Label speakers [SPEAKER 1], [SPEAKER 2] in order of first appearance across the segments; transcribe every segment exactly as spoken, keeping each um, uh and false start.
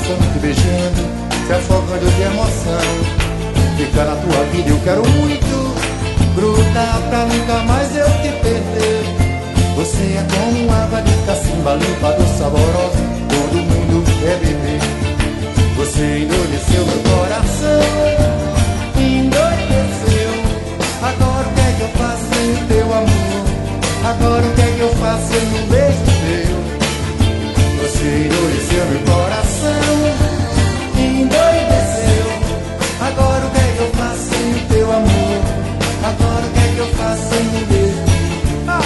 [SPEAKER 1] abraçando, te beijando, se afogando de emoção. Ficar na tua vida eu quero muito, grudar pra nunca mais eu te perder. Você é como água de cacimba, limpa, doce, saborosa, todo mundo quer beber. Você endoideceu meu coração, endoideceu. Agora o que é que eu faço sem o teu amor? Agora o que é que eu faço sem um beijo teu? Você endoideceu meu coração, endoideceu. Agora o que é que eu faço sem o teu amor? Agora o que é que eu faço sem um beijo? Ah!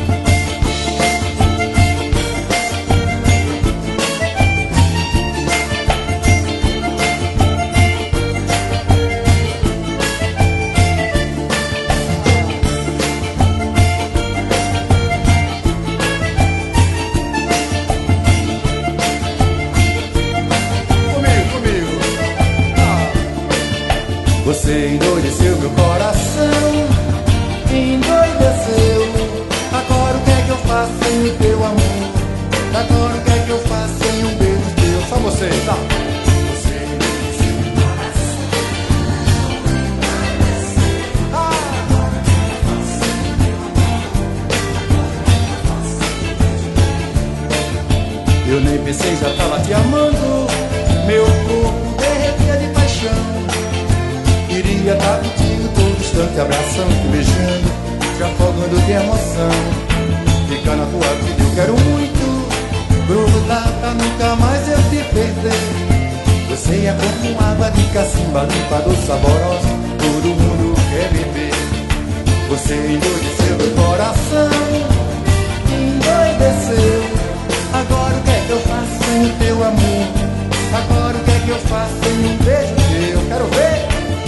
[SPEAKER 1] Você endoideceu meu coração, endoideceu. Agora o que é que eu faço sem o teu amor? Agora o que é que eu faço sem um beijo teu? Só você, tá? Você endoideceu meu coração, endoideceu. Agora o que é que eu faço sem o teu amor? Agora o que é que eu faço sem um beijo teu? Eu nem pensei, já tava te amando. Meu corpo derretia de paixão. Queria estar contigo todo instante, abraçando, te beijando, te afogando de emoção. Ficar na tua vida eu quero muito, grudar pra nunca mais eu te perder. Você é como água de cacimba, limpa, doce, saborosa, todo mundo quer beber. Você endoideceu meu coração, endoideceu. Agora o que é que eu faço sem o teu amor? Agora o que é que eu faço sem um beijo teu? Quero ver!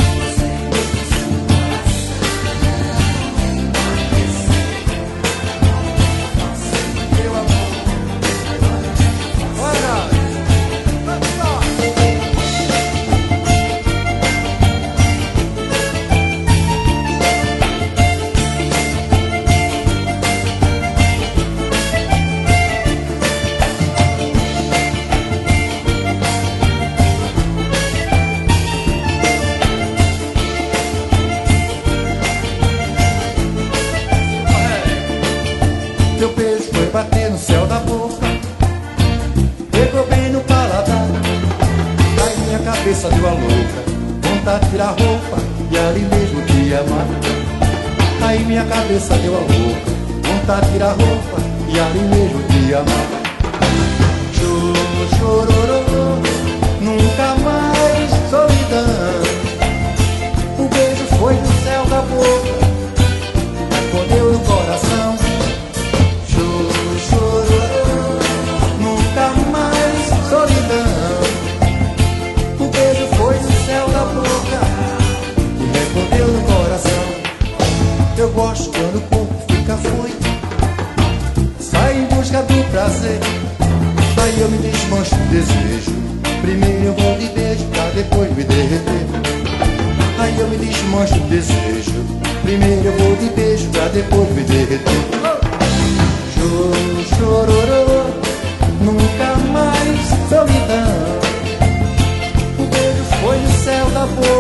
[SPEAKER 1] Teu beijo foi bater no céu da boca, pegou bem no paladar. Aí minha cabeça deu a louca, vontade de tirar a roupa e ali mesmo te amar. Aí minha cabeça deu a louca, vontade de tirar a roupa e ali mesmo te amar. Chororô, chororô, nunca mais solidão. O beijo foi no céu da boca, escondeu no coração. Eu gosto quando o corpo fica foito, sai em busca do prazer. Aí eu me desmancho de desejo, primeiro eu vou de beijo pra depois me derreter. Aí eu me desmancho de desejo, primeiro eu vou de beijo pra depois me derreter. Choro, chororô, nunca mais solidão. O beijo foi no céu da boca,